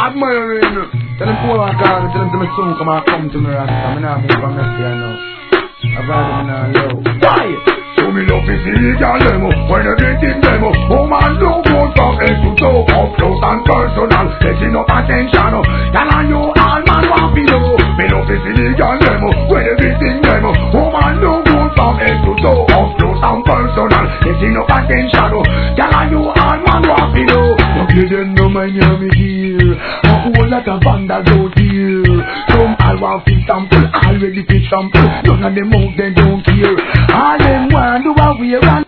admiring. Tell them pull on call me, tell them to me soon come to me rasta. I'm not move from next year now. I've had them now low. Why? So me love to see the girl demo when everything demo. Woman don't go from head to toe, up close and personal, setting up attention. Girl and you all man want to know. Me love to see the girl demo when everything demo. Woman don't go from head to toe, up close and personal, setting up attention. Girl and you all man want to know. Don't give them no mind you me here. A whole lot of vandals out here. Some all want to sample, already fit sample. None of them out they don't care. All them want do a wear and